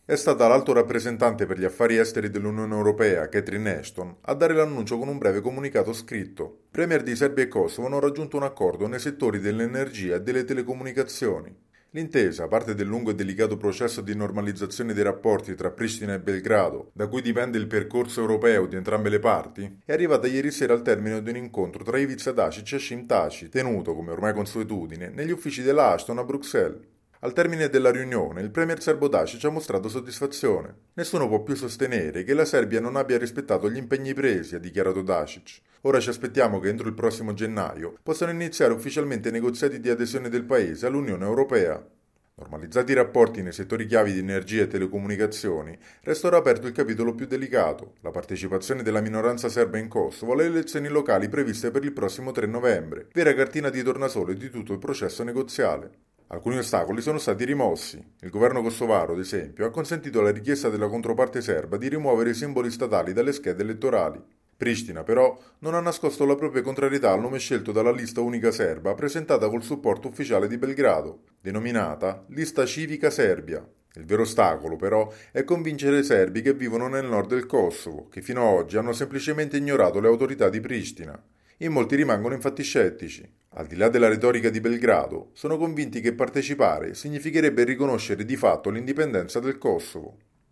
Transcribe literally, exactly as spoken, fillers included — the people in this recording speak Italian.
È stata l'alto rappresentante per gli affari esteri dell'Unione Europea, Catherine Ashton, a dare l'annuncio con un breve comunicato scritto. I premier di Serbia e Kosovo hanno raggiunto un accordo nei settori dell'energia e delle telecomunicazioni. L'intesa, parte del lungo e delicato processo di normalizzazione dei rapporti tra Pristina e Belgrado, da cui dipende il percorso europeo di entrambe le parti, è arrivata ieri sera al termine di un incontro tra Ivica Dacic e Hashim Thaci, tenuto, come ormai consuetudine, negli uffici della Ashton a Bruxelles. Al termine della riunione, il premier serbo Dacic ha mostrato soddisfazione. Nessuno può più sostenere che la Serbia non abbia rispettato gli impegni presi, ha dichiarato Dacic. Ora ci aspettiamo che entro il prossimo gennaio possano iniziare ufficialmente i negoziati di adesione del paese all'Unione Europea. Normalizzati i rapporti nei settori chiavi di energia e telecomunicazioni, resta ora aperto il capitolo più delicato, la partecipazione della minoranza serba in Kosovo alle elezioni locali previste per il prossimo tre novembre, vera cartina di tornasole di tutto il processo negoziale. Alcuni ostacoli sono stati rimossi. Il governo kosovaro, ad esempio, ha consentito alla richiesta della controparte serba di rimuovere i simboli statali dalle schede elettorali. Pristina, però, non ha nascosto la propria contrarietà al nome scelto dalla lista unica serba presentata col supporto ufficiale di Belgrado, denominata Lista Civica Serbia. Il vero ostacolo, però, è convincere i serbi che vivono nel nord del Kosovo, che fino ad oggi hanno semplicemente ignorato le autorità di Pristina. In molti rimangono infatti scettici. Al di là della retorica di Belgrado, sono convinti che partecipare significherebbe riconoscere di fatto l'indipendenza del Kosovo.